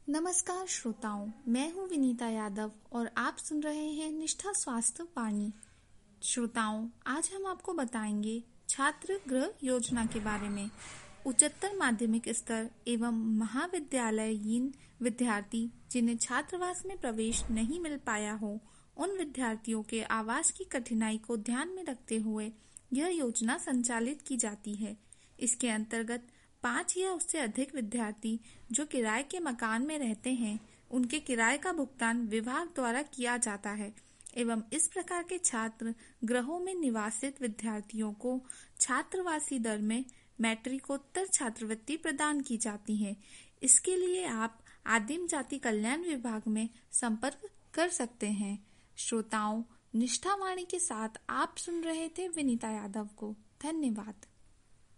नमस्कार श्रोताओं, मैं हूं विनीता यादव और आप सुन रहे हैं निष्ठा स्वास्थ्य वाणी। श्रोताओं, आज हम आपको बताएंगे छात्र गृह योजना के बारे में। उच्चतर माध्यमिक स्तर एवं महाविद्यालयीन विद्यार्थी जिन्हें छात्रावास में प्रवेश नहीं मिल पाया हो, उन विद्यार्थियों के आवास की कठिनाई को ध्यान में रखते हुए यह योजना संचालित की जाती है। इसके अंतर्गत 5 या उससे अधिक विद्यार्थी जो किराए के मकान में रहते हैं, उनके किराए का भुगतान विभाग द्वारा किया जाता है एवं इस प्रकार के छात्र गृहों में निवासित विद्यार्थियों को छात्रवासी दर में मैट्रिकोत्तर छात्रवृत्ति प्रदान की जाती है। इसके लिए आप आदिम जाति कल्याण विभाग में संपर्क कर सकते हैं। श्रोताओं, निष्ठावाणी के साथ आप सुन रहे थे विनीता यादव को। धन्यवाद।